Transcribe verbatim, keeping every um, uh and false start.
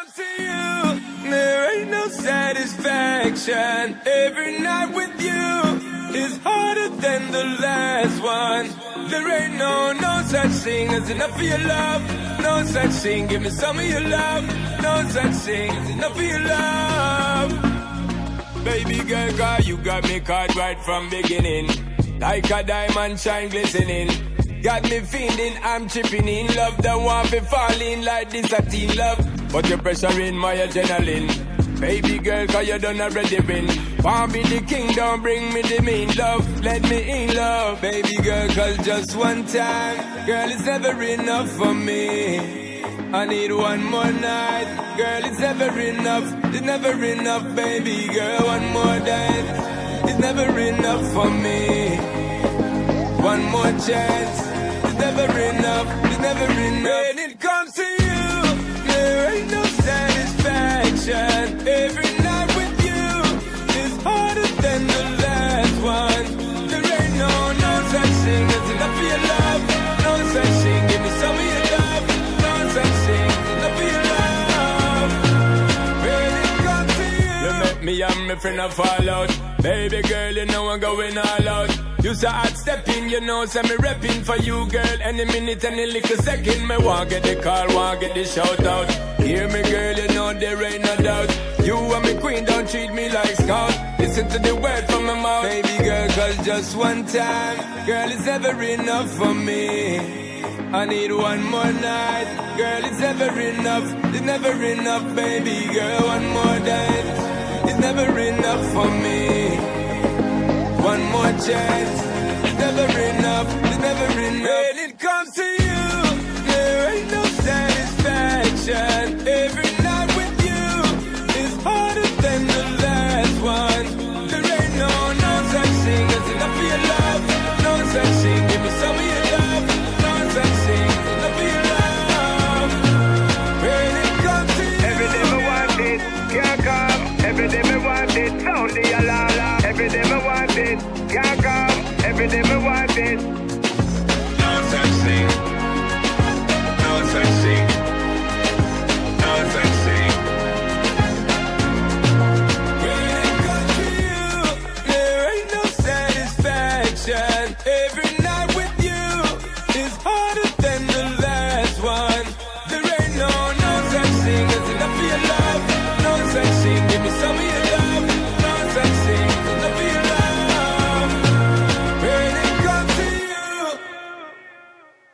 comes to you, there ain't no satisfaction. Every night with you is harder than the last one. There ain't no, no such thing as enough of your love. No such thing, give me some of your love. No such thing as enough of your love. Baby girl, cause you got me caught right from beginning. Like a diamond shine glistening. Got me feeling I'm tripping in love. Don't want me falling like this a teen love. But your pressure in my adrenaline. Baby girl, cause you done already win. Want be the king, don't bring me the mean love. Let me in love. Baby girl, cause just one time, girl, it's never enough for me. I need one more night. Girl, it's never enough. It's never enough, baby girl. One more night. It's never enough for me. One more chance. It's never enough. It's never enough. When it comes to you, there ain't no satisfaction. Every night with you is harder than the last one. There ain't no, no such thing as enough for your love. No such thing. Give me some of your love. No such thing as enough for your love. When it comes to you, you make me and my friend a fall out. Baby girl, you know I'm going all out. You say hard stepping, you know, say me repping for you, girl. Any minute, any little second, me want get the call, want get the shout out. Hear me, girl, you know there ain't no doubt. You and me queen, don't treat me like scout. Listen to the word from my mouth. Baby girl, cause just one time, girl, it's never enough for me. I need one more night. Girl, it's never enough. It's never enough, baby girl. One more night. It's never enough for me. One more chance. It's never enough. It's never enough. When it comes to you, there ain't no satisfaction. Every night with you is harder than the last one. There ain't no, no such thing as enough for your love. No such thing. Give me some of your love. No such thing as enough for your love. When it comes to you, every day me want it, can't come. Every day me want it, sound the alarm. Every day me want it, can't come. Every day me want it,